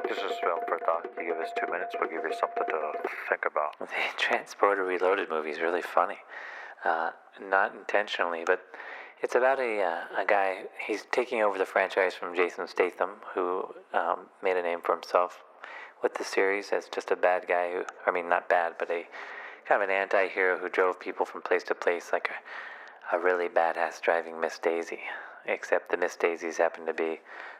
This is film for thought. You give us 2 minutes, we'll give you something to think about. The Transporter Reloaded movie is really funny. Not intentionally, but it's about a guy. He's taking over the franchise from Jason Statham, who made a name for himself with the series as just a bad guy who, I mean, not bad, but a kind of an anti-hero who drove people from place to place like a really badass driving Miss Daisy. Except the Miss Daisies happen to be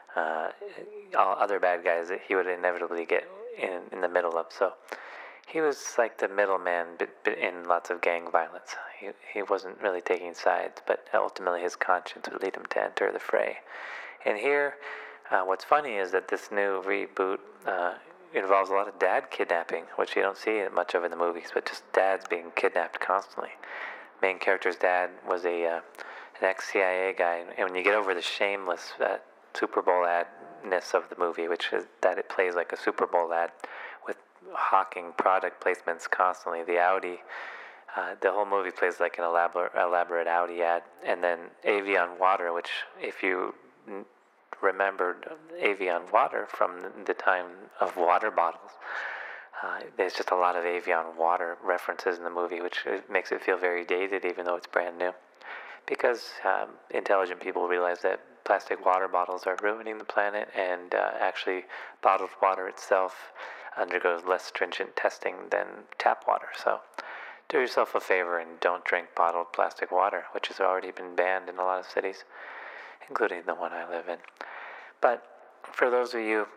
all other bad guys that he would inevitably get in the middle of. So he was like the middleman in lots of gang violence. He wasn't really taking sides, but ultimately his conscience would lead him to enter the fray. And here, what's funny is that this new reboot involves a lot of dad kidnapping, which you don't see much of in the movies, but just dads being kidnapped constantly. Main character's dad was an ex-CIA guy, and when you get over the shameless Super Bowl adness of the movie, which is that it plays like a Super Bowl ad with hawking product placements constantly. The Audi, the whole movie plays like an elaborate Audi ad, and then Avion water, which if you remembered Avion water from the time of water bottles, there's just a lot of Avion water references in the movie, which makes it feel very dated, even though it's brand new. Because intelligent people realize that plastic water bottles are ruining the planet, and actually bottled water itself undergoes less stringent testing than tap water. So do yourself a favor and don't drink bottled plastic water, which has already been banned in a lot of cities, including the one I live in. But for those of you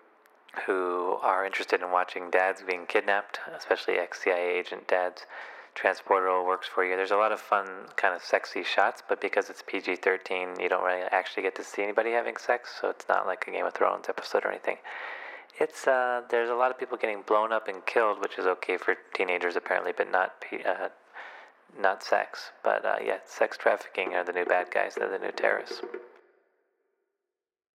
who are interested in watching dads being kidnapped, especially ex-CIA agent dads, Transporter works for you. There's a lot of fun, kind of sexy shots, but because it's PG-13, you don't really actually get to see anybody having sex, so it's not like a Game of Thrones episode or anything. It's there's a lot of people getting blown up and killed, which is okay for teenagers apparently, but not sex. But yeah, sex trafficking are the new bad guys. They're the new terrorists.